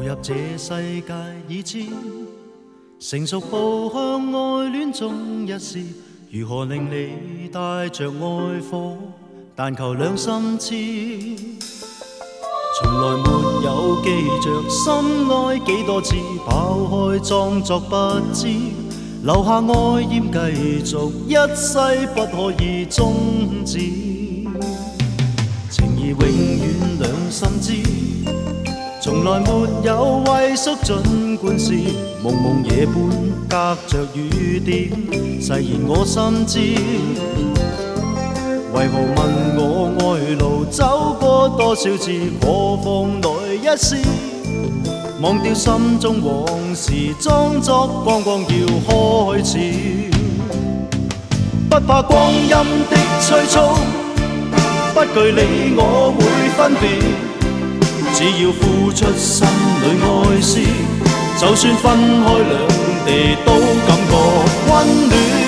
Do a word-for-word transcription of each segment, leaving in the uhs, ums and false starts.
入這世界已知，成熟步向愛戀中一事，如何令你帶着愛火，但求兩心知。從來沒有記着心內幾多次，拋開裝作不知，留下愛厭繼續，一世不可以終止。情義永遠兩心知，從來沒有畏縮，儘管是蒙蒙夜半隔着雨點，誓言我心知。為何問我愛路走過多少次，何妨來一試，忘掉心中往事，裝作剛剛要開始。不怕光陰的催促，不懼你我會分別，只要付出心裏愛思，就算分開兩地都感覺溫暖。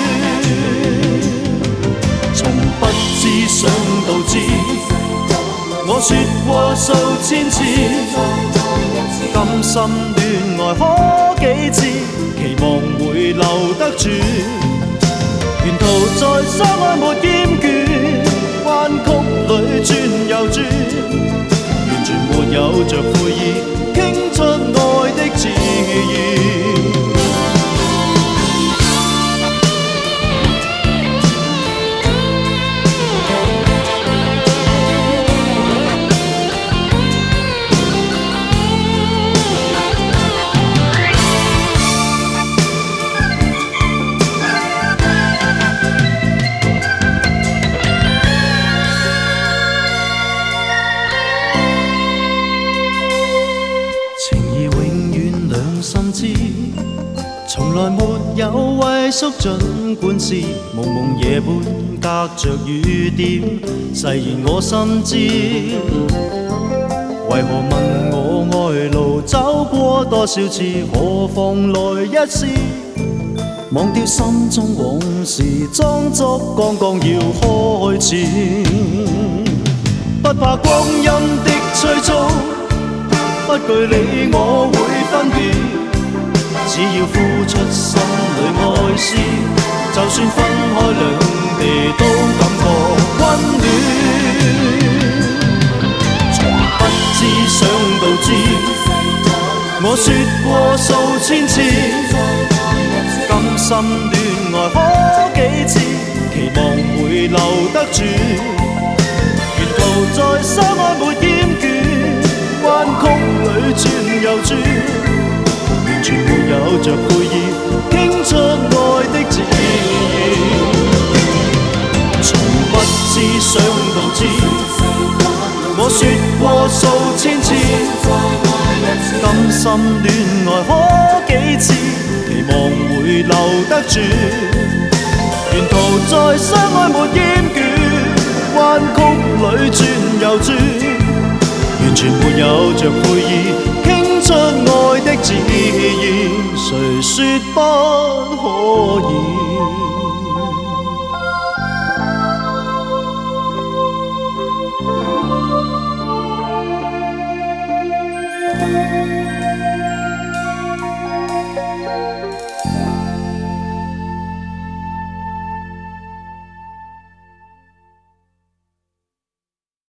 從不知想到知，我說過數千次，甘心戀愛可幾次，期望會留得住。沿途在相愛沒厭倦，彎曲裏轉又轉，完全沒有着悔意，傾出愛的自然。心知從來沒有畏縮，儘管是蒙蒙夜半隔着雨點，誓言我心知。為何問我愛路走過多少次，何妨來一試，忘掉心中往事，裝作剛剛要開始。不怕光陰的催促，不懼你我會分別，只要付出心裏愛思，就算分開兩地都感覺溫暖。從不知想到知，我說過數千次，甘心戀愛可幾次，期望會留得住。沿途在相愛沒厭倦，彎曲裏轉又轉，完全沒有着悔意，傾出愛的自然。從不知想到知，我說過數千次，甘心戀愛可幾次，期望會留得住。沿途在相愛沒厭倦，彎曲裏轉又轉，完全沒有着悔意，傾出愛的自然，誰說不可以？